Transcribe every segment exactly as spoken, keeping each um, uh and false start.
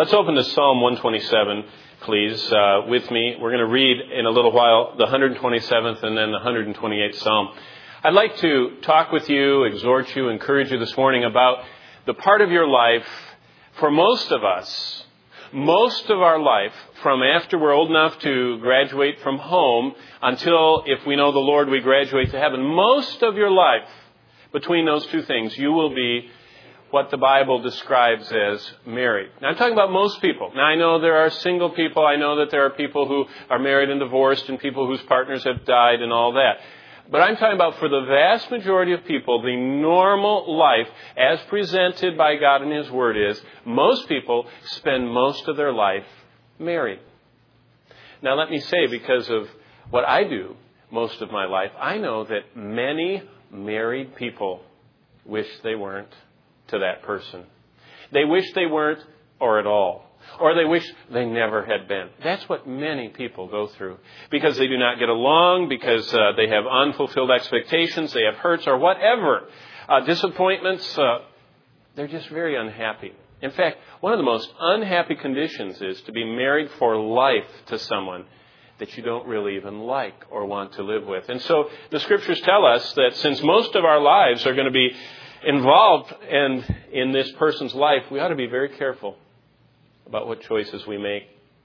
Let's open to Psalm one twenty-seven, please, uh, with me. We're going to read in a little while the one hundred twenty-seventh and then the one hundred twenty-eighth Psalm. I'd like to talk with you, exhort you, encourage you this morning about the part of your life, for most of us, most of our life, from after we're old enough to graduate from home until, if we know the Lord, we graduate to heaven. Most of your life, between those two things, you will be what the Bible describes as married. Now, I'm talking about most people. Now, I know there are single people. I know that there are people who are married and divorced and people whose partners have died and all that. But I'm talking about for the vast majority of people, the normal life as presented by God in His Word is most people spend most of their life married. Now, let me say, because of what I do most of my life, I know that many married people wish they weren't to that person. They wish they weren't or at all. Or they wish they never had been. That's what many people go through. Because they do not get along, because uh, they have unfulfilled expectations, they have hurts or whatever. Uh, disappointments, uh, they're just very unhappy. In fact, one of the most unhappy conditions is to be married for life to someone that you don't really even like or want to live with. And so the Scriptures tell us that since most of our lives are going to be involved in, in this person's life, we ought to be very careful about what choices we make.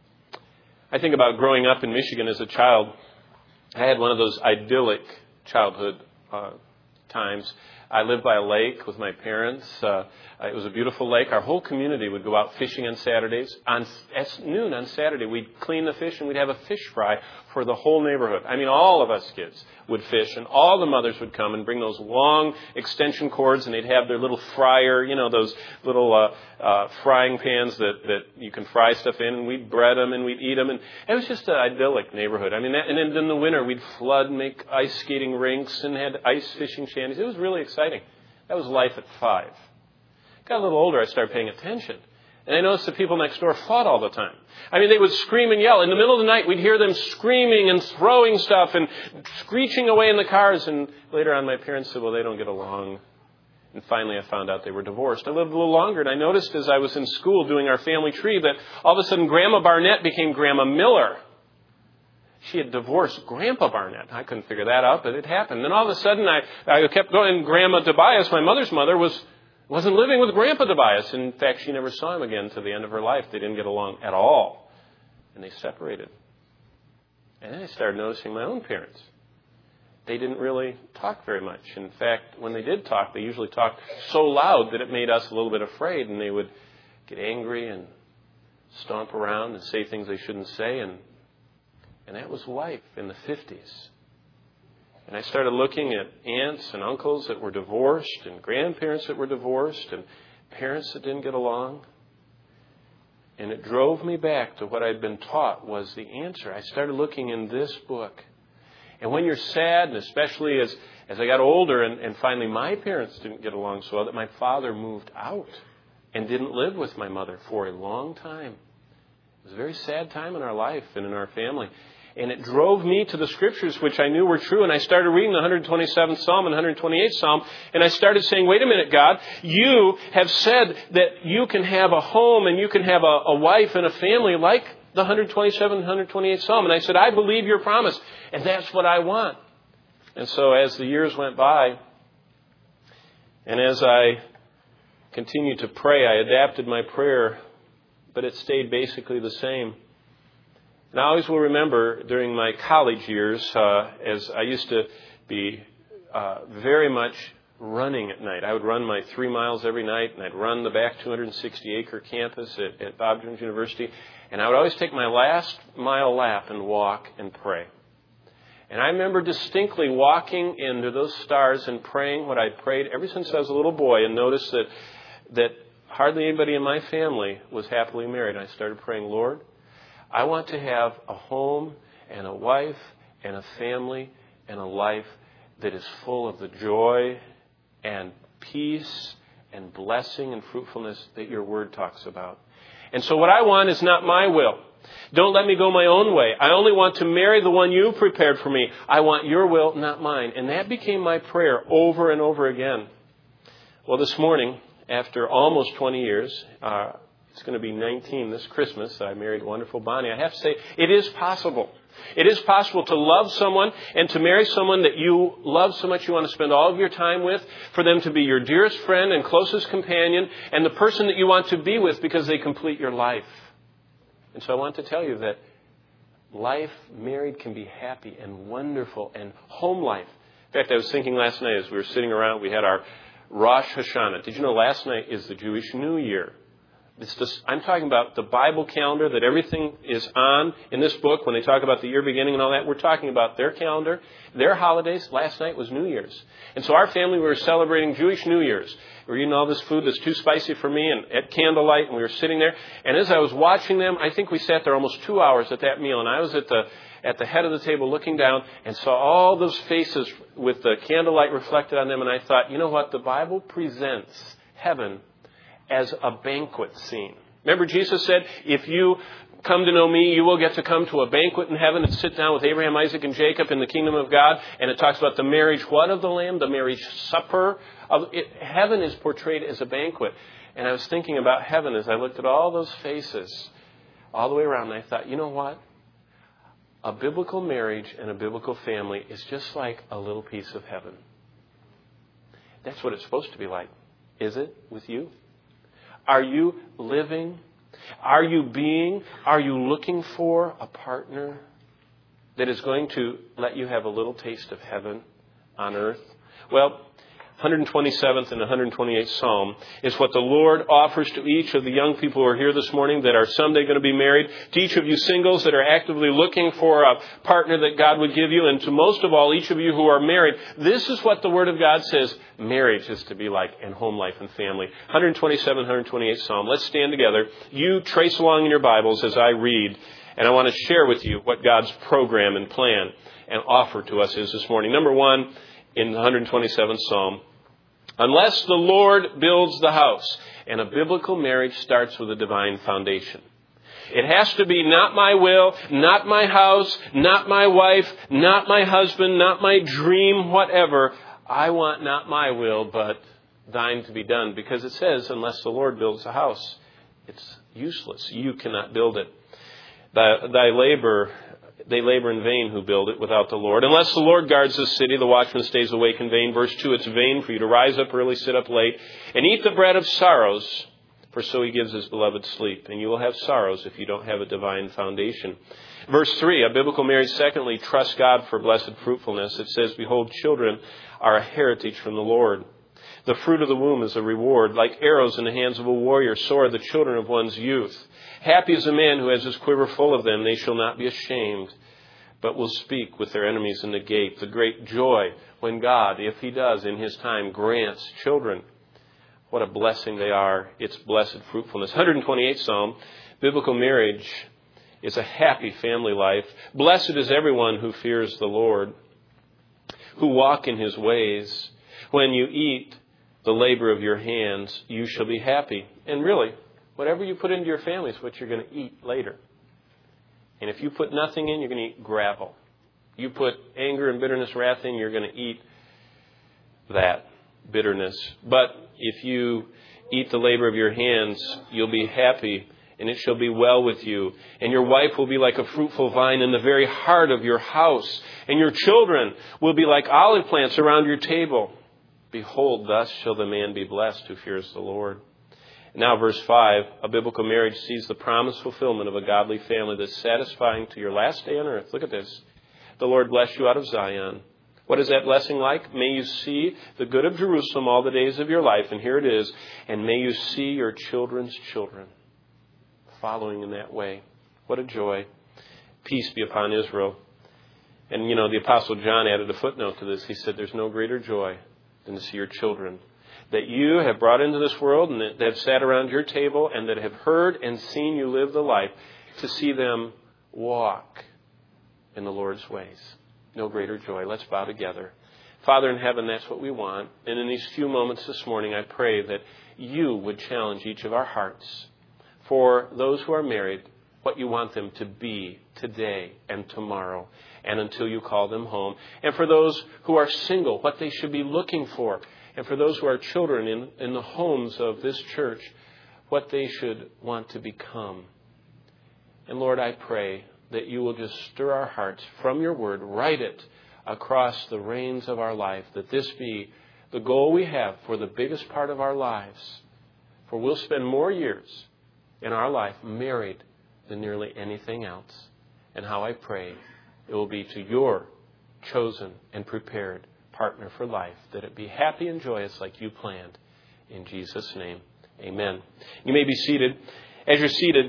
I think about growing up in Michigan as a child. I had one of those idyllic childhood uh, times. I lived by a lake with my parents. Uh, it was a beautiful lake. Our whole community would go out fishing on Saturdays. On at noon on Saturday, we'd clean the fish and we'd have a fish fry for the whole neighborhood. I mean, all of us kids would fish, and all the mothers would come and bring those long extension cords, and they'd have their little fryer, you know, those little uh, uh, frying pans that, that you can fry stuff in, and we'd bread them and we'd eat them. And it was just an idyllic neighborhood. I mean, that, and then in the winter, we'd flood and make ice skating rinks and had ice fishing shanties. It was really exciting. That was life at five. Got a little older, I started paying attention. And I noticed the people next door fought all the time. I mean, they would scream and yell. In the middle of the night, we'd hear them screaming and throwing stuff and screeching away in the cars. And later on, my parents said, well, they don't get along. And finally, I found out they were divorced. I lived a little longer, and I noticed as I was in school doing our family tree that all of a sudden, Grandma Barnett became Grandma Miller. She had divorced Grandpa Barnett. I couldn't figure that out, but it happened. Then all of a sudden, I, I kept going. Grandma Tobias, my mother's mother, was... wasn't living with Grandpa Tobias. In fact, she never saw him again to the end of her life. They didn't get along at all. And they separated. And then I started noticing my own parents. They didn't really talk very much. In fact, when they did talk, they usually talked so loud that it made us a little bit afraid. And they would get angry and stomp around and say things they shouldn't say. And, and that was life in the fifties. And I started looking at aunts and uncles that were divorced and grandparents that were divorced and parents that didn't get along. And it drove me back to what I'd been taught was the answer. I started looking in this book. And when you're sad, and especially as, as I got older and, and finally my parents didn't get along so well, that my father moved out and didn't live with my mother for a long time. It was a very sad time in our life and in our family. And it drove me to the Scriptures, which I knew were true. And I started reading the one hundred twenty-seventh Psalm and one hundred twenty-eighth Psalm. And I started saying, wait a minute, God, you have said that you can have a home and you can have a, a wife and a family like the one hundred twenty-seventh and one hundred twenty-eighth Psalm. And I said, I believe your promise. And that's what I want. And so as the years went by, and as I continued to pray, I adapted my prayer, but it stayed basically the same. And I always will remember during my college years, uh, as I used to be uh, very much running at night. I would run my three miles every night, and I'd run the back two hundred sixty acre campus at, at Bob Jones University. And I would always take my last mile lap and walk and pray. And I remember distinctly walking into those stars and praying what I'd prayed ever since I was a little boy, and noticed that, that hardly anybody in my family was happily married. I started praying, Lord, I want to have a home and a wife and a family and a life that is full of the joy and peace and blessing and fruitfulness that your word talks about. And so what I want is not my will. Don't let me go my own way. I only want to marry the one you prepared for me. I want your will, not mine. And that became my prayer over and over again. Well, this morning, after almost twenty years, uh, It's going to be nineteen this Christmas. I married wonderful Bonnie. I have to say, it is possible. It is possible to love someone and to marry someone that you love so much you want to spend all of your time with, for them to be your dearest friend and closest companion and the person that you want to be with because they complete your life. And so I want to tell you that life married can be happy and wonderful, and home life. In fact, I was thinking last night as we were sitting around, we had our Rosh Hashanah. Did you know last night is the Jewish New Year? It's just, I'm talking about the Bible calendar that everything is on in this book. When they talk about the year beginning and all that, we're talking about their calendar, their holidays. Last night was New Year's. And so our family, we were celebrating Jewish New Year's. We were eating all this food that's too spicy for me, and at candlelight, and we were sitting there. And as I was watching them, I think we sat there almost two hours at that meal. And I was at the at the head of the table looking down and saw all those faces with the candlelight reflected on them. And I thought, you know what? The Bible presents heaven as a banquet scene. Remember, Jesus said, if you come to know me, you will get to come to a banquet in heaven and sit down with Abraham, Isaac, and Jacob in the kingdom of God. And it talks about the marriage, what of the Lamb? The marriage supper. Of it. Heaven is portrayed as a banquet. And I was thinking about heaven as I looked at all those faces all the way around. And I thought, you know what? A biblical marriage and a biblical family is just like a little piece of heaven. That's what it's supposed to be like. Is it with you? Are you living? Are you being? Are you looking for a partner that is going to let you have a little taste of heaven on earth? Well, one hundred twenty-seventh and one hundred twenty-eighth Psalm is what the Lord offers to each of the young people who are here this morning that are someday going to be married, to each of you singles that are actively looking for a partner that God would give you, and to most of all, each of you who are married. This is what the Word of God says marriage is to be like, and home life and family. one hundred twenty-seventh, one hundred twenty-eighth Psalm. Let's stand together. You trace along in your Bibles as I read, and I want to share with you what God's program and plan and offer to us is this morning. Number one, in the one hundred twenty-seventh Psalm, unless the Lord builds the house. And a biblical marriage starts with a divine foundation. It has to be not my will, not my house, not my wife, not my husband, not my dream, whatever. I want not my will, but thine to be done. Because it says, unless the Lord builds the house, it's useless. You cannot build it. Thy, thy labor... They labor in vain who build it without the Lord. Unless the Lord guards the city, the watchman stays awake in vain. Verse two, it's vain for you to rise up early, sit up late, and eat the bread of sorrows, for so he gives his beloved sleep. And you will have sorrows if you don't have a divine foundation. Verse three, a biblical marriage, secondly, trust God for blessed fruitfulness. It says, behold, children are a heritage from the Lord. The fruit of the womb is a reward. Like arrows in the hands of a warrior, so are the children of one's youth. Happy is the man who has his quiver full of them. They shall not be ashamed, but will speak with their enemies in the gate. The great joy when God, if he does in his time, grants children. What a blessing they are. It's blessed fruitfulness. one hundred twenty-eighth Psalm, biblical marriage is a happy family life. Blessed is everyone who fears the Lord, who walk in his ways. When you eat the labor of your hands, you shall be happy. And really, whatever you put into your family is what you're going to eat later. And if you put nothing in, you're going to eat gravel. You put anger and bitterness, wrath in, you're going to eat that bitterness. But if you eat the labor of your hands, you'll be happy, and it shall be well with you. And your wife will be like a fruitful vine in the very heart of your house. And your children will be like olive plants around your table. Behold, thus shall the man be blessed who fears the Lord. Now, verse five, a biblical marriage sees the promised fulfillment of a godly family that's satisfying to your last day on earth. Look at this. The Lord bless you out of Zion. What is that blessing like? May you see the good of Jerusalem all the days of your life. And here it is. And may you see your children's children following in that way. What a joy. Peace be upon Israel. And, you know, the Apostle John added a footnote to this. He said, there's no greater joy than to see your children that you have brought into this world and that have sat around your table and that have heard and seen you live the life, to see them walk in the Lord's ways. No greater joy. Let's bow together. Father in heaven, that's what we want. And in these few moments this morning, I pray that you would challenge each of our hearts. For those who are married, what you want them to be today and tomorrow and until you call them home. And for those who are single, what they should be looking for. And for those who are children in, in the homes of this church, what they should want to become. And Lord, I pray that you will just stir our hearts from your word, write it across the reins of our life, that this be the goal we have for the biggest part of our lives. For we'll spend more years in our life married than nearly anything else. And how I pray it will be to your chosen and prepared partner for life, that it be happy and joyous like you planned. In Jesus' name, amen. You may be seated. As you're seated,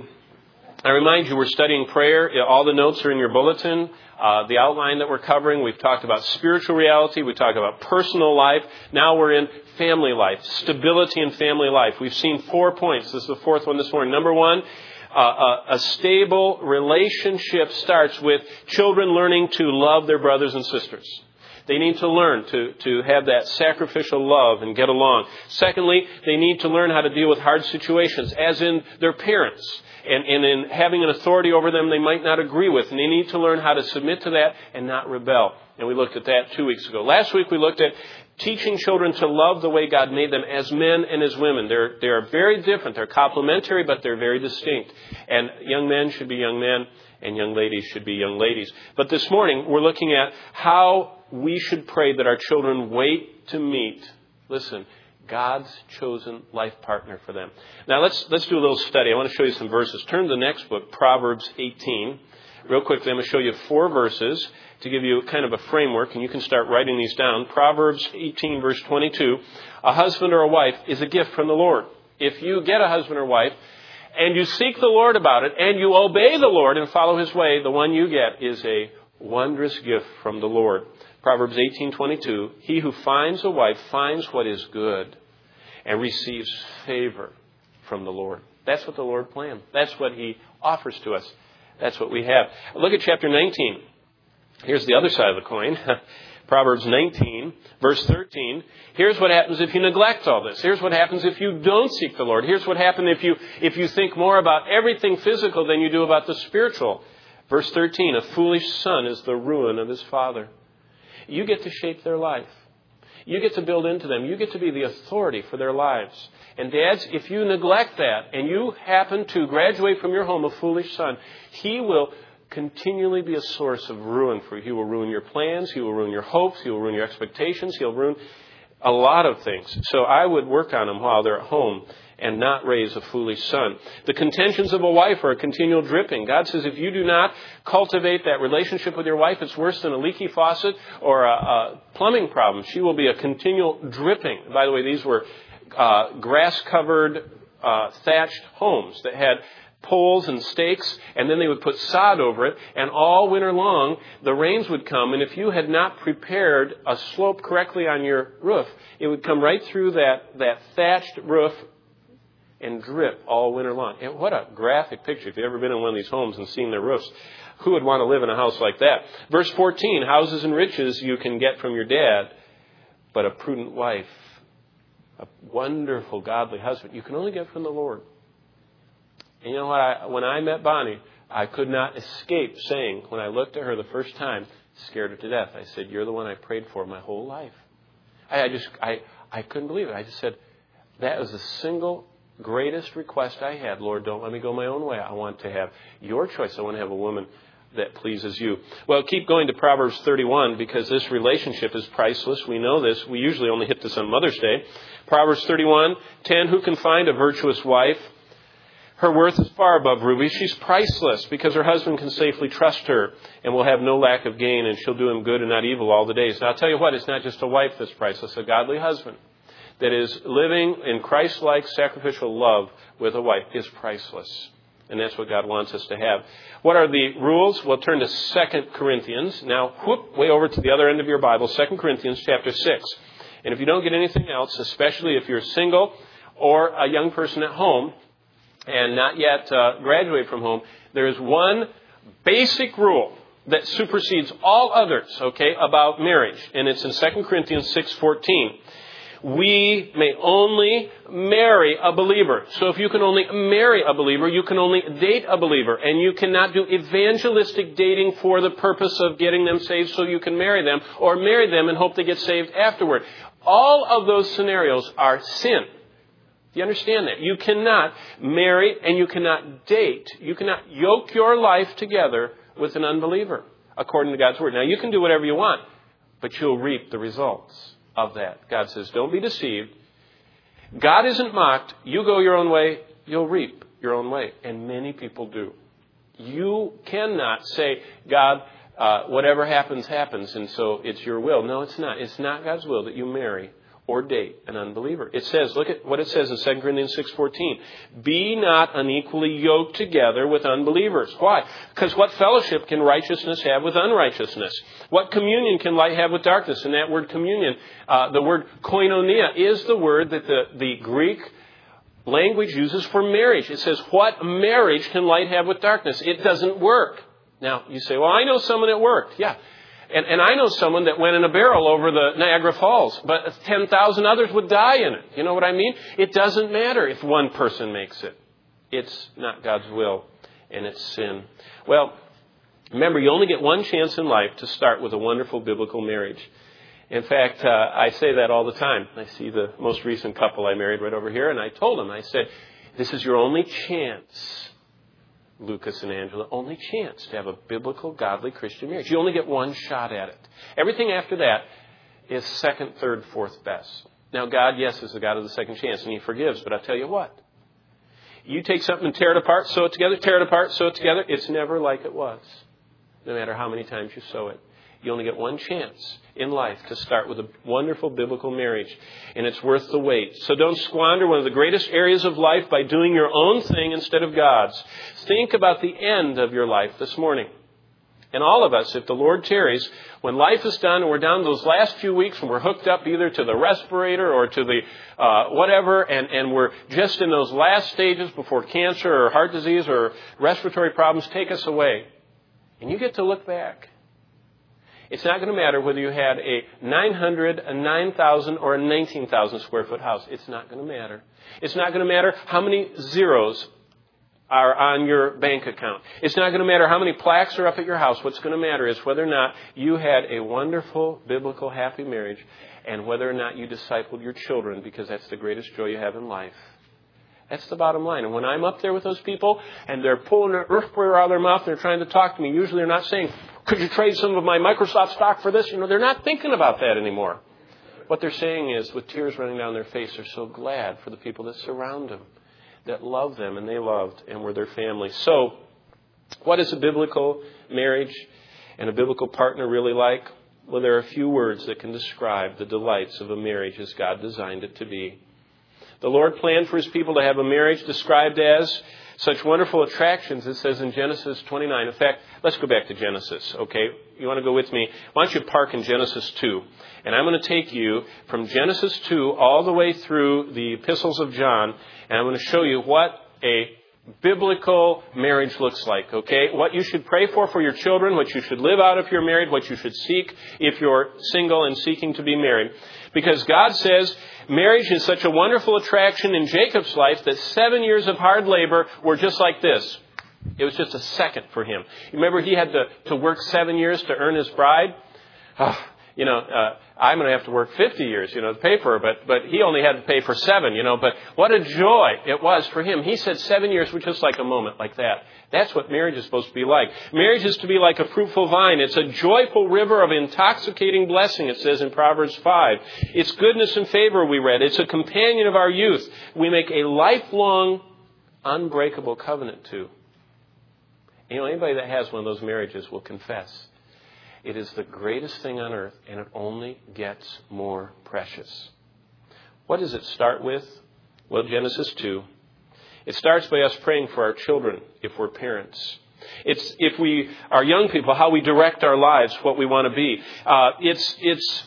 I remind you we're studying prayer. All the notes are in your bulletin. Uh, the outline that we're covering, we've talked about spiritual reality. We talked about personal life. Now we're in family life, stability in family life. We've seen four points. This is the fourth one this morning. Number one, uh, a, a stable relationship starts with children learning to love their brothers and sisters. They need to learn to, to have that sacrificial love and get along. Secondly, they need to learn how to deal with hard situations, as in their parents. And, and in having an authority over them they might not agree with. And they need to learn how to submit to that and not rebel. And we looked at that two weeks ago. Last week we looked at teaching children to love the way God made them as men and as women. They're, they're very different. They're complementary, but they're very distinct. And young men should be young men, and young ladies should be young ladies. But this morning we're looking at how we should pray that our children wait to meet, listen, God's chosen life partner for them. Now let's let's do a little study. I want to show you some verses. Turn to the next book, Proverbs eighteen. Real quickly, I'm going to show you four verses to give you kind of a framework, and you can start writing these down. Proverbs eighteen, verse twenty-two. A husband or a wife is a gift from the Lord. If you get a husband or wife, and you seek the Lord about it, and you obey the Lord and follow His way, the one you get is a wondrous gift from the Lord. Proverbs eighteen twenty-two, he who finds a wife finds what is good and receives favor from the Lord. That's what the Lord planned. That's what He offers to us. That's what we have. Look at chapter nineteen. Here's the other side of the coin. Proverbs nineteen, verse thirteen. Here's what happens if you neglect all this. Here's what happens if you don't seek the Lord. Here's what happens if you, if you think more about everything physical than you do about the spiritual. Verse thirteen, a foolish son is the ruin of his father. You get to shape their life. You get to build into them. You get to be the authority for their lives. And dads, if you neglect that and you happen to graduate from your home a foolish son, he will continually be a source of ruin for you. He will ruin your plans. He will ruin your hopes. He will ruin your expectations. He'll ruin a lot of things. So I would work on them while they're at home and not raise a foolish son. The contentions of a wife are a continual dripping. God says if you do not cultivate that relationship with your wife, it's worse than a leaky faucet or a, a plumbing problem. She will be a continual dripping. By the way, these were uh, grass-covered, uh, thatched homes that had poles and stakes, and then they would put sod over it, and all winter long the rains would come, and if you had not prepared a slope correctly on your roof, it would come right through that, that thatched roof and drip all winter long. And what a graphic picture. If you've ever been in one of these homes and seen their roofs, who would want to live in a house like that? Verse fourteen, houses and riches you can get from your dad, but a prudent wife, a wonderful, godly husband, you can only get from the Lord. And you know what? I, when I met Bonnie, I could not escape saying, when I looked at her the first time, scared her to death, I said, you're the one I prayed for my whole life. I, I just, I, I couldn't believe it. I just said, that was the single greatest request I had. Lord, don't let me go my own way. I want to have your choice. I want to have a woman that pleases you. Well, keep going to Proverbs thirty-one because this relationship is priceless. We know this. We usually only hit this on Mother's Day. Proverbs thirty-one ten, who can find a virtuous wife? Her worth is far above rubies. She's priceless because her husband can safely trust her and will have no lack of gain, and she'll do him good and not evil all the days. Now, I'll tell you what, it's not just a wife that's priceless, a godly husband that is living in Christ-like sacrificial love with a wife is priceless. And that's what God wants us to have. What are the rules? Well, turn to Second Corinthians. Now, whoop, way over to the other end of your Bible, Second Corinthians chapter six. And if you don't get anything else, especially if you're single or a young person at home and not yet uh, graduate from home, there is one basic rule that supersedes all others, okay, about marriage. And it's in Second Corinthians six fourteen. We may only marry a believer. So if you can only marry a believer, you can only date a believer. And you cannot do evangelistic dating for the purpose of getting them saved so you can marry them, or marry them and hope they get saved afterward. All of those scenarios are sin. Do you understand that? You cannot marry and you cannot date. You cannot yoke your life together with an unbeliever, according to God's Word. Now, you can do whatever you want, but you'll reap the results of that. God says, don't be deceived. God isn't mocked. You go your own way, you'll reap your own way. And many people do. You cannot say, God, uh, whatever happens, happens, and so it's your will. No, it's not. It's not God's will that you marry or date an unbeliever. It says, look at what it says in Second Corinthians six fourteen. Be not unequally yoked together with unbelievers. Why? Because what fellowship can righteousness have with unrighteousness? What communion can light have with darkness? And that word communion, uh, the word koinonia, is the word that the, the Greek language uses for marriage. It says, what marriage can light have with darkness? It doesn't work. Now, you say, well, I know someone that worked. Yeah. And, and I know someone that went in a barrel over the Niagara Falls, but ten thousand others would die in it. You know what I mean? It doesn't matter if one person makes it. It's not God's will, and it's sin. Well, remember, you only get one chance in life to start with a wonderful biblical marriage. In fact, uh, I say that all the time. I see the most recent couple I married right over here, and I told them, I said, this is your only chance, Lucas and Angela, only chance to have a biblical, godly Christian marriage. You only get one shot at it. Everything after that is second, third, fourth best. Now, God, yes, is the God of the second chance, and He forgives. But I'll tell you what. You take something and tear it apart, sew it together, tear it apart, sew it together. It's never like it was, no matter how many times you sew it. You only get one chance in life to start with a wonderful biblical marriage, and it's worth the wait. So don't squander one of the greatest areas of life by doing your own thing instead of God's. Think about the end of your life this morning. And all of us, if the Lord tarries, when life is done and we're down those last few weeks and we're hooked up either to the respirator or to the uh, whatever, and, and we're just in those last stages before cancer or heart disease or respiratory problems take us away, and you get to look back. It's not going to matter whether you had a nine hundred, a nine thousand, or a nineteen thousand square foot house. It's not going to matter. It's not going to matter how many zeros are on your bank account. It's not going to matter how many plaques are up at your house. What's going to matter is whether or not you had a wonderful, biblical, happy marriage, and whether or not you discipled your children, because that's the greatest joy you have in life. That's the bottom line. And when I'm up there with those people and they're pulling their earth sprayer out of their mouth and they're trying to talk to me, usually they're not saying, could you trade some of my Microsoft stock for this? You know, they're not thinking about that anymore. What they're saying is, with tears running down their face, they're so glad for the people that surround them, that love them and they loved and were their family. So, what is a biblical marriage and a biblical partner really like? Well, there are a few words that can describe the delights of a marriage as God designed it to be. The Lord planned for His people to have a marriage described as such wonderful attractions, it says in Genesis twenty-nine. In fact, let's go back to Genesis, okay? You want to go with me? Why don't you park in Genesis two? And I'm going to take you from Genesis two all the way through the epistles of John, and I'm going to show you what a biblical marriage looks like, okay? What you should pray for for your children, what you should live out if you're married, what you should seek if you're single and seeking to be married. Because God says marriage is such a wonderful attraction in Jacob's life that seven years of hard labor were just like this. It was just a second for him. You remember he had to, to work seven years to earn his bride? Oh, you know, uh, I'm going to have to work fifty years, you know, to pay for her, but, but he only had to pay for seven, you know, but what a joy it was for him. He said seven years were just like a moment like that. That's what marriage is supposed to be like. Marriage is to be like a fruitful vine. It's a joyful river of intoxicating blessing, it says in Proverbs five. It's goodness and favor, we read. It's a companion of our youth. We make a lifelong, unbreakable covenant to. You know, anybody that has one of those marriages will confess it is the greatest thing on earth, and it only gets more precious. What does it start with? Well, Genesis two. It starts by us praying for our children if we're parents. It's if we are young people, how we direct our lives, what we want to be. Uh, it's it's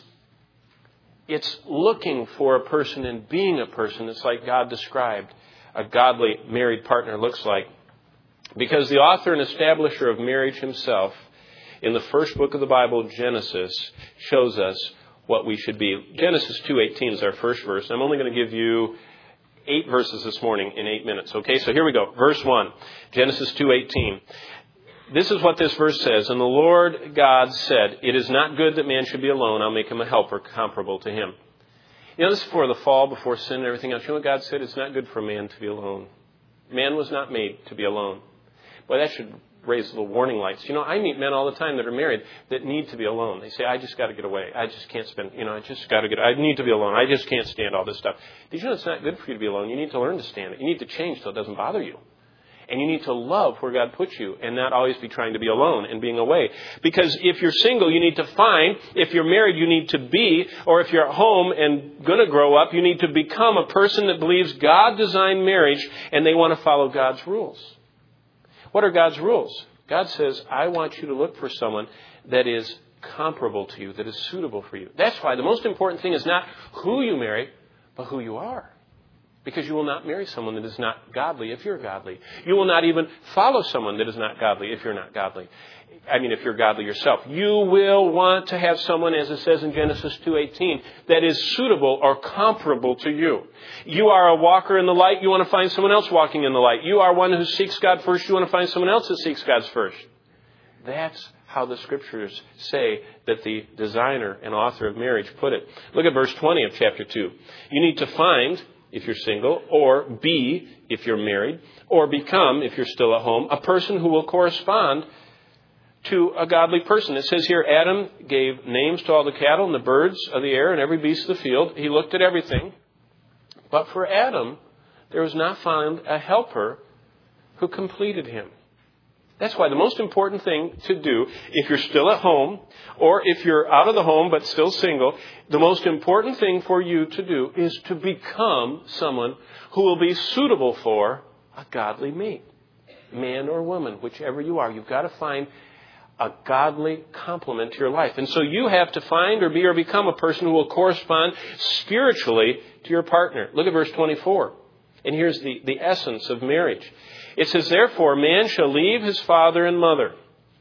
it's looking for a person and being a person. It's like God described a godly married partner looks like. Because the author and establisher of marriage himself, in the first book of the Bible, Genesis, shows us what we should be. Genesis two eighteen is our first verse. I'm only going to give you eight verses this morning in eight minutes. Okay, so here we go. Verse one, Genesis two eighteen. This is what this verse says. And the Lord God said, it is not good that man should be alone. I'll make him a helper comparable to him. You know, this is before the fall, before sin and everything else. You know what God said? It's not good for a man to be alone. Man was not made to be alone. Boy, that should raise little warning lights. You know, I meet men all the time that are married that need to be alone. They say, I just got to get away. I just can't spend, you know, I just got to get, I need to be alone. I just can't stand all this stuff. Did you know it's not good for you to be alone? You need to learn to stand it. You need to change so it doesn't bother you. And you need to love where God puts you and not always be trying to be alone and being away. Because if you're single, you need to find. If you're married, you need to be. Or if you're at home and going to grow up, you need to become a person that believes God designed marriage and they want to follow God's rules. What are God's rules? God says, I want you to look for someone that is comparable to you, that is suitable for you. That's why the most important thing is not who you marry, but who you are. Because you will not marry someone that is not godly if you're godly. You will not even follow someone that is not godly if you're not godly. I mean, if you're godly yourself. You will want to have someone, as it says in Genesis two eighteen, that is suitable or comparable to you. You are a walker in the light. You want to find someone else walking in the light. You are one who seeks God first. You want to find someone else that seeks God first. That's how the Scriptures say that the designer and author of marriage put it. Look at verse twenty of chapter two. You need to find, if you're single, or be, if you're married, or become, if you're still at home, a person who will correspond to a godly person. It says here, Adam gave names to all the cattle and the birds of the air and every beast of the field. He looked at everything. But for Adam, there was not found a helper who completed him. That's why the most important thing to do, if you're still at home, or if you're out of the home but still single, the most important thing for you to do is to become someone who will be suitable for a godly mate. Man or woman, whichever you are. You've got to find a godly complement to your life. And so you have to find or be or become a person who will correspond spiritually to your partner. Look at verse twenty-four. And here's the, the essence of marriage. It says, therefore, man shall leave his father and mother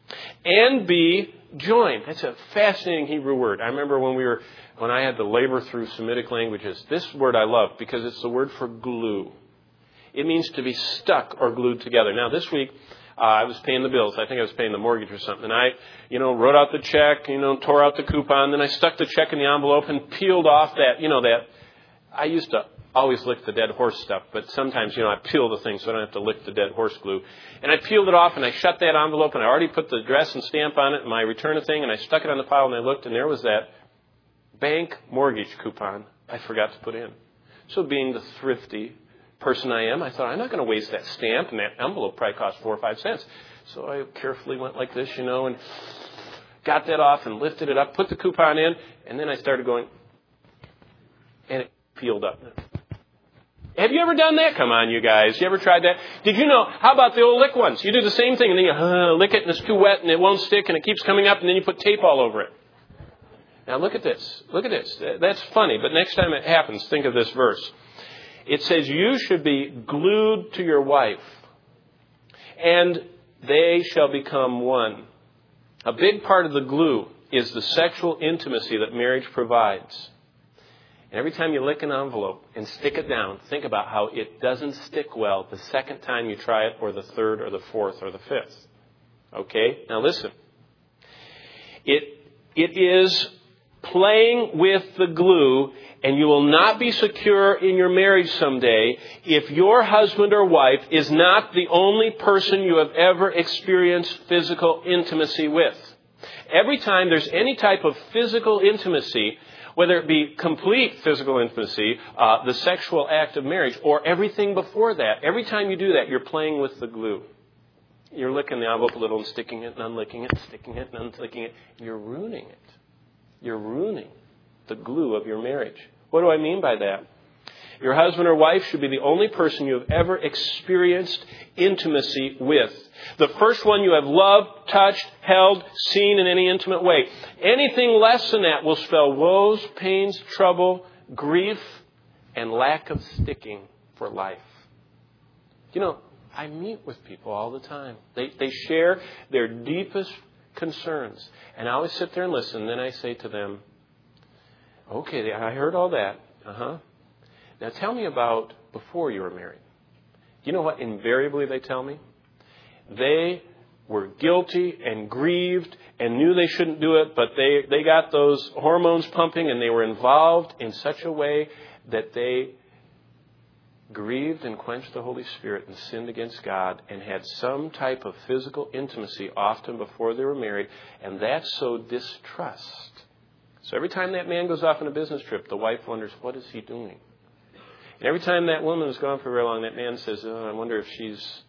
and be joined. That's a fascinating Hebrew word. I remember when we were, when I had to labor through Semitic languages, this word I love because it's the word for glue. It means to be stuck or glued together. Now, this week, uh, I was paying the bills. I think I was paying the mortgage or something. And I, you know, wrote out the check, you know, tore out the coupon. Then I stuck the check in the envelope and peeled off that, you know, that. I used to always lick the dead horse stuff, but sometimes, you know, I peel the thing so I don't have to lick the dead horse glue. And I peeled it off and I shut that envelope and I already put the address and stamp on it and my return thing and I stuck it on the pile and I looked and there was that bank mortgage coupon I forgot to put in. So being the thrifty person I am, I thought, I'm not going to waste that stamp, and that envelope probably cost four or five cents. So I carefully went like this, you know, and got that off and lifted it up, put the coupon in, and then I started going, and it peeled up. Have you ever done that? Come on, you guys. You ever tried that? Did you know, how about the old lick ones? You do the same thing, and then you uh, lick it, and it's too wet, and it won't stick, and it keeps coming up, and then you put tape all over it. Now look at this. Look at this. That's funny, but next time it happens, think of this verse. It says, you should be glued to your wife, and they shall become one. A big part of the glue is the sexual intimacy that marriage provides. And every time you lick an envelope and stick it down, think about how it doesn't stick well the second time you try it, or the third, or the fourth, or the fifth. Okay? Now listen. It it is playing with the glue, and you will not be secure in your marriage someday if your husband or wife is not the only person you have ever experienced physical intimacy with. Every time there's any type of physical intimacy, whether it be complete physical intimacy, uh, the sexual act of marriage, or everything before that, every time you do that, you're playing with the glue. You're licking the envelope a little and sticking it and unlicking it, sticking it and unlicking it. You're ruining it. You're ruining the glue of your marriage. What do I mean by that? Your husband or wife should be the only person you have ever experienced intimacy with. The first one you have loved, touched, held, seen in any intimate way. Anything less than that will spell woes, pains, trouble, grief, and lack of sticking for life. You know, I meet with people all the time. They they share their deepest concerns. And I always sit there and listen. Then I say to them, okay, I heard all that. Uh-huh. Now tell me about before you were married. You know what invariably they tell me? They were guilty and grieved and knew they shouldn't do it, but they, they got those hormones pumping and they were involved in such a way that they grieved and quenched the Holy Spirit and sinned against God and had some type of physical intimacy often before they were married, and that sowed distrust. So every time that man goes off on a business trip, the wife wonders, what is he doing? And every time that woman is gone for very long, that man says, oh, I wonder if she's...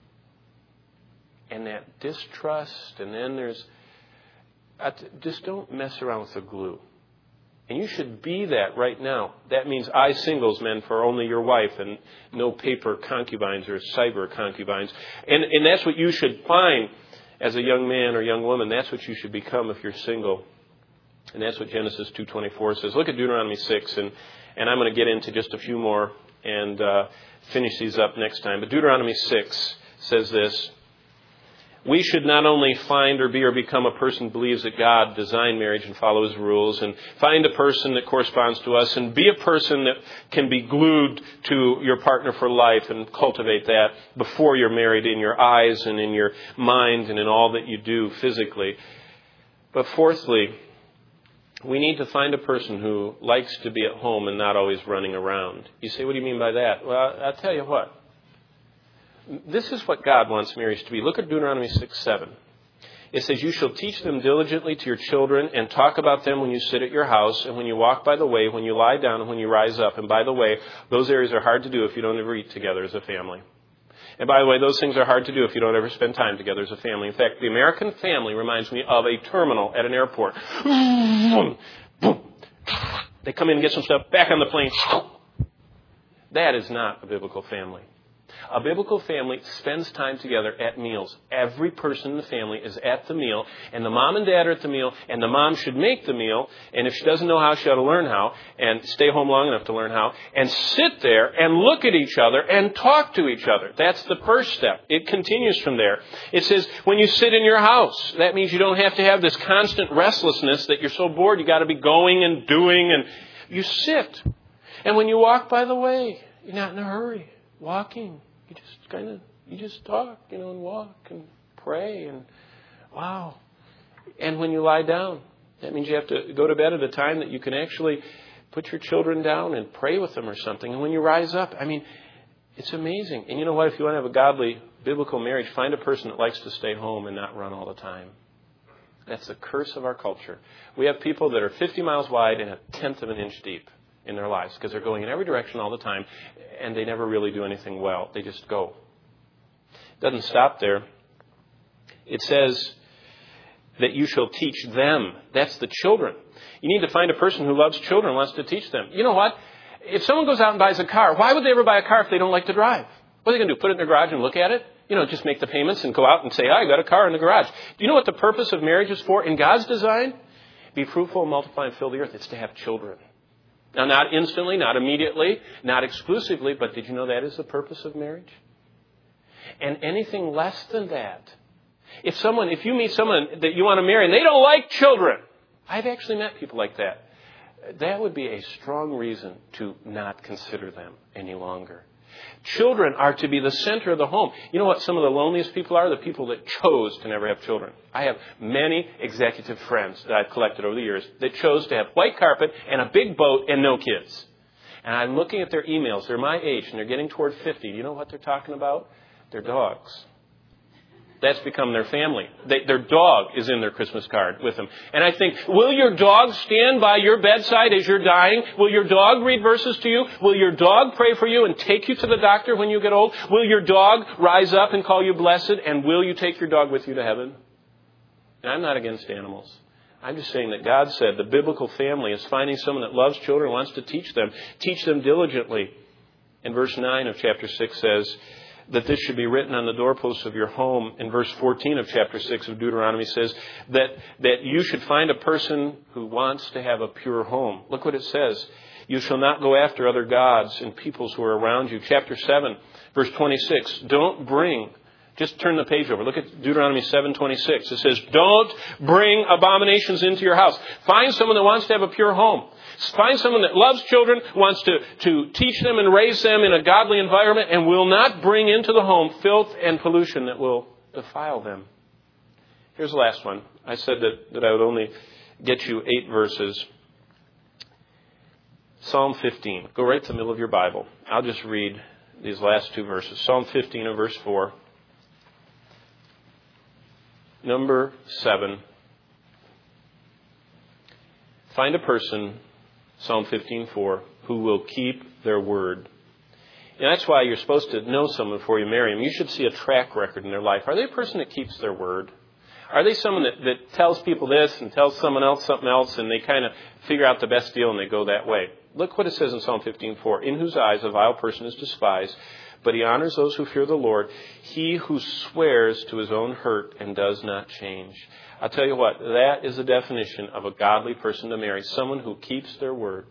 And that distrust, and then there's... Just don't mess around with the glue. And you should be that right now. That means I singles men for only your wife and no paper concubines or cyber concubines. And, and that's what you should find as a young man or young woman. That's what you should become if you're single. And that's what Genesis two twenty-four says. Look at Deuteronomy six, and, and I'm going to get into just a few more and uh, finish these up next time. But Deuteronomy six says this. We should not only find or be or become a person who believes that God designed marriage and follow His rules, and find a person that corresponds to us, and be a person that can be glued to your partner for life and cultivate that before you're married in your eyes and in your mind and in all that you do physically. But fourthly, we need to find a person who likes to be at home and not always running around. You say, what do you mean by that? Well, I'll tell you what. This is what God wants marriage to be. Look at Deuteronomy six seven. It says, you shall teach them diligently to your children and talk about them when you sit at your house and when you walk by the way, when you lie down and when you rise up. And by the way, those areas are hard to do if you don't ever eat together as a family. And by the way, those things are hard to do if you don't ever spend time together as a family. In fact, the American family reminds me of a terminal at an airport. They come in and get some stuff, back on the plane. That is not a biblical family. A biblical family spends time together at meals. Every person in the family is at the meal, and the mom and dad are at the meal, and the mom should make the meal, and if she doesn't know how, she ought to learn how, and stay home long enough to learn how, and sit there and look at each other and talk to each other. That's the first step. It continues from there. It says, when you sit in your house, that means you don't have to have this constant restlessness that you're so bored, you got to be going and doing, and you sit. And when you walk by the way, you're not in a hurry, walking. You just kind of, you just talk, you know, and walk and pray and wow. And when you lie down, that means you have to go to bed at a time that you can actually put your children down and pray with them or something. And when you rise up, I mean, it's amazing. And you know what? If you want to have a godly, biblical marriage, find a person that likes to stay home and not run all the time. That's the curse of our culture. We have people that are fifty miles wide and a tenth of an inch deep in their lives because they're going in every direction all the time and they never really do anything well. They just go. It doesn't stop there. It says that you shall teach them. That's the children. You need to find a person who loves children and wants to teach them. You know what? If someone goes out and buys a car, why would they ever buy a car if they don't like to drive? What are they going to do? Put it in their garage and look at it? You know, just make the payments and go out and say, oh, I got a car in the garage. Do you know what the purpose of marriage is for? In God's design, be fruitful, multiply, and fill the earth. It's to have children. Now, not instantly, not immediately, not exclusively, but did you know that is the purpose of marriage? And anything less than that. If someone, if you meet someone that you want to marry and they don't like children, I've actually met people like that. That would be a strong reason to not consider them any longer. Children are to be the center of the home. You know what some of the loneliest people are? The people that chose to never have children. I have many executive friends that I've collected over the years that chose to have white carpet and a big boat and no kids. And I'm looking at their emails. They're my age and they're getting toward fifty. You know what they're talking about? Their dogs. That's become their family. They, their dog is in their Christmas card with them. And I think, will your dog stand by your bedside as you're dying? Will your dog read verses to you? Will your dog pray for you and take you to the doctor when you get old? Will your dog rise up and call you blessed? And will you take your dog with you to heaven? And I'm not against animals. I'm just saying that God said the biblical family is finding someone that loves children and wants to teach them. Teach them diligently. And verse nine of chapter six says that this should be written on the doorposts of your home. In verse fourteen of chapter six of Deuteronomy says that, that you should find a person who wants to have a pure home. Look what it says. You shall not go after other gods and peoples who are around you. Chapter seven, verse twenty-six. Don't bring, just turn the page over. Look at Deuteronomy seven twenty-six. It says, don't bring abominations into your house. Find someone that wants to have a pure home. Find someone that loves children, wants to, to teach them and raise them in a godly environment, and will not bring into the home filth and pollution that will defile them. Here's the last one. I said that, that I would only get you eight verses. Psalm fifteen. Go right to the middle of your Bible. I'll just read these last two verses. Psalm fifteen and verse four. Number seven. Find a person, Psalm fifteen four, who will keep their word. And that's why you're supposed to know someone before you marry them. You should see a track record in their life. Are they a person that keeps their word? Are they someone that, that tells people this and tells someone else something else, and they kind of figure out the best deal and they go that way? Look what it says in Psalm fifteen four. In whose eyes a vile person is despised, but he honors those who fear the Lord. He who swears to his own hurt and does not change. I'll tell you what, that is the definition of a godly person to marry. Someone who keeps their word.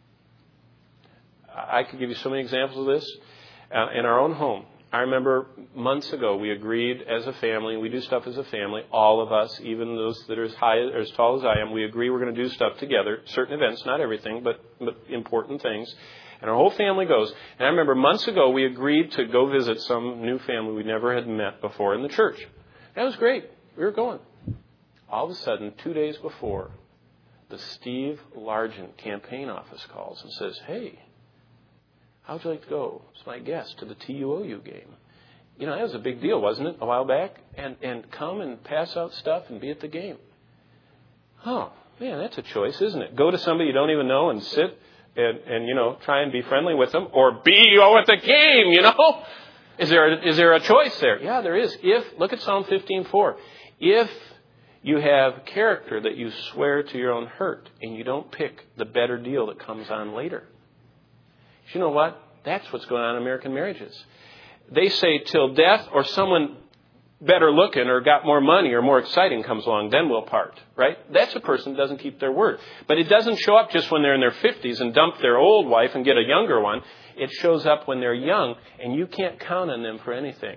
I could give you so many examples of this. Uh, in our own home, I remember months ago we agreed as a family, we do stuff as a family, all of us, even those that are as high or as tall as I am, we agree we're going to do stuff together, certain events, not everything, but, but important things. And our whole family goes. And I remember months ago we agreed to go visit some new family we never had met before in the church. That was great. We were going. All of a sudden, two days before, the Steve Largent campaign office calls and says, hey, how'd you like to go as my guest to the T U O U game? You know, that was a big deal, wasn't it, a while back? And and come and pass out stuff and be at the game. Oh, man, that's a choice, isn't it? Go to somebody you don't even know and sit and, and you know, try and be friendly with them. Or be oh, at the game, you know? Is there, a, is there a choice there? Yeah, there is. If, look at Psalm fifteen four. If you have character that you swear to your own hurt and you don't pick the better deal that comes on later. You know what? That's what's going on in American marriages. They say till death or someone better looking or got more money or more exciting comes along, then we'll part, right? That's a person who doesn't keep their word. But it doesn't show up just when they're in their fifties and dump their old wife and get a younger one. It shows up when they're young and you can't count on them for anything.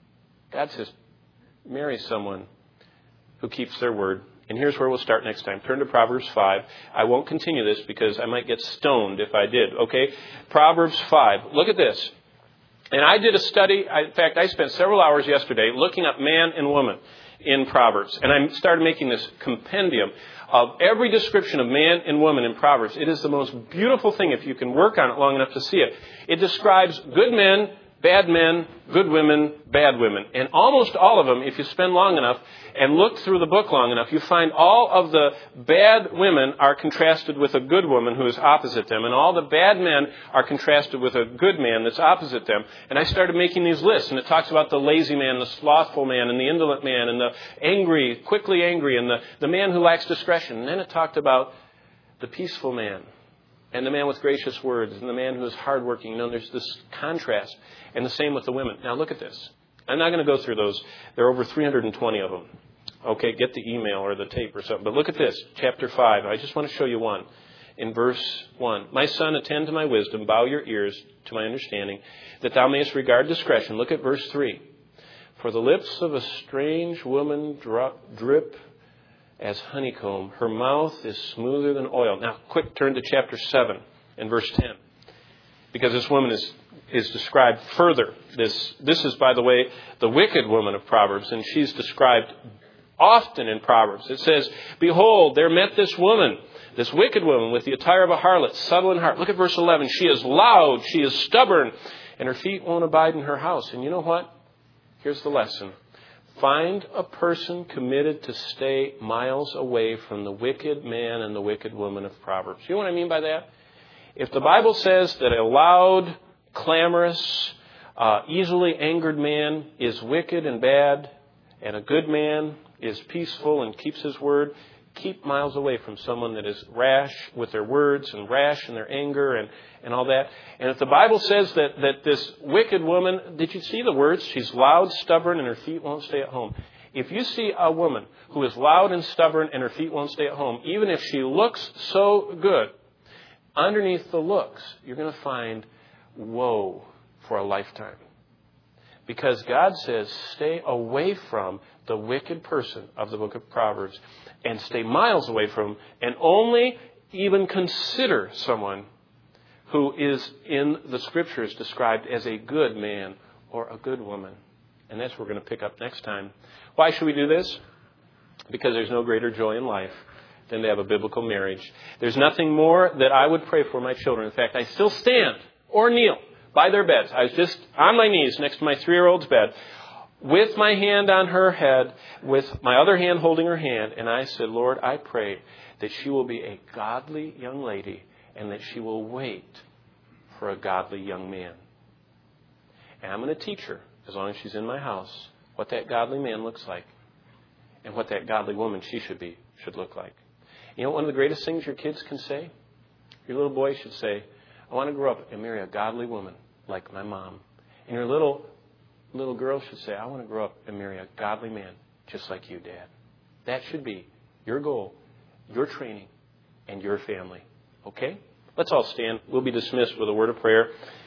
God says, marry someone who keeps their word. And here's where we'll start next time. Turn to Proverbs five. I won't continue this because I might get stoned if I did. Okay? Proverbs five. Look at this. And I did a study. I, in fact, I spent several hours yesterday looking up man and woman in Proverbs. And I started making this compendium of every description of man and woman in Proverbs. It is the most beautiful thing if you can work on it long enough to see it. It describes good men, bad men, good women, bad women. And almost all of them, if you spend long enough and look through the book long enough, you find all of the bad women are contrasted with a good woman who is opposite them. And all the bad men are contrasted with a good man that's opposite them. And I started making these lists. And it talks about the lazy man, the slothful man, and the indolent man, and the angry, quickly angry, and the, the man who lacks discretion. And then it talked about the peaceful man. And the man with gracious words, and the man who is hardworking. You know, there's this contrast. And the same with the women. Now look at this. I'm not going to go through those. There are over three hundred twenty of them. Okay, get the email or the tape or something. But look at this, chapter five. I just want to show you one. In verse one. My son, attend to my wisdom, bow your ears to my understanding, that thou mayest regard discretion. Look at verse three. For the lips of a strange woman drop, drip as honeycomb. Her mouth is smoother than oil. Now, quick turn to chapter seven and verse ten. Because this woman is, is described further. This, this is, by the way, the wicked woman of Proverbs, and she's described often in Proverbs. It says, behold, there met this woman, this wicked woman, with the attire of a harlot, subtle in heart. Look at verse eleven. She is loud, she is stubborn, and her feet won't abide in her house. And you know what? Here's the lesson. Find a person committed to stay miles away from the wicked man and the wicked woman of Proverbs. You know what I mean by that? If the Bible says that a loud, clamorous, uh, easily angered man is wicked and bad, and a good man is peaceful and keeps his word, keep miles away from someone that is rash with their words and rash in their anger and, and all that. And if the Bible says that, that this wicked woman, did you see the words? She's loud, stubborn, and her feet won't stay at home. If you see a woman who is loud and stubborn and her feet won't stay at home, even if she looks so good, underneath the looks, you're going to find woe for a lifetime. Because God says, stay away from the wicked person of the book of Proverbs and stay miles away from and only even consider someone who is in the scriptures described as a good man or a good woman. And that's what we're going to pick up next time. Why should we do this? because there's no greater joy in life than to have a biblical marriage. There's nothing more that I would pray for my children. In fact, I still stand or kneel by their beds. I was just on my knees next to my three-year-old's bed with my hand on her head, with my other hand holding her hand. And I said, Lord, I pray that she will be a godly young lady and that she will wait for a godly young man. And I'm going to teach her, as long as she's in my house, what that godly man looks like and what that godly woman she should be, should look like. You know, one of the greatest things your kids can say? Your little boy should say, I want to grow up and marry a godly woman like my mom. And your little little girl should say, I want to grow up and marry a godly man just like you, Dad. That should be your goal, your training, and your family. Okay? Let's all stand. We'll be dismissed with a word of prayer.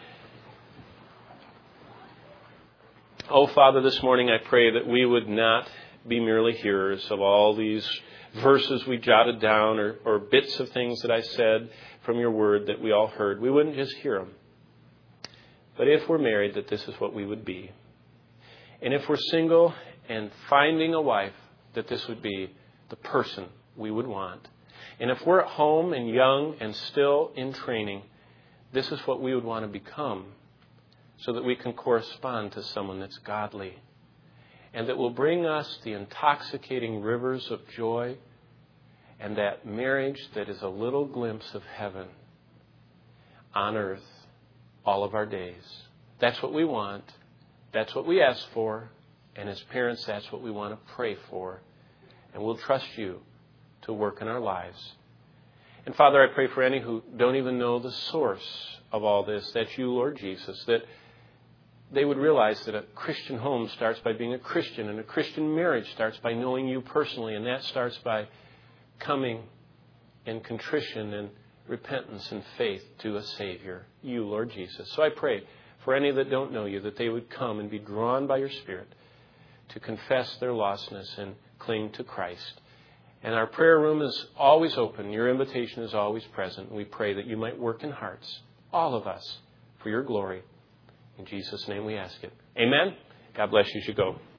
Oh, Father, this morning I pray that we would not be merely hearers of all these verses we jotted down or, or bits of things that I said from your word that we all heard. We wouldn't just hear them. But if we're married, that this is what we would be. And if we're single and finding a wife, that this would be the person we would want. And if we're at home and young and still in training, this is what we would want to become so that we can correspond to someone that's godly and that will bring us the intoxicating rivers of joy and that marriage that is a little glimpse of heaven on earth all of our days. That's what we want. That's what we ask for. And as parents, that's what we want to pray for. And we'll trust you to work in our lives. And Father, I pray for any who don't even know the source of all this, that you, Lord Jesus, that they would realize that a Christian home starts by being a Christian, and a Christian marriage starts by knowing you personally, and that starts by coming in contrition and repentance and faith to a Savior, you, Lord Jesus. So I pray for any that don't know you, that they would come and be drawn by your Spirit to confess their lostness and cling to Christ. And our prayer room is always open. Your invitation is always present. We pray that you might work in hearts, all of us, for your glory. In Jesus' name we ask it. Amen. God bless you as you go.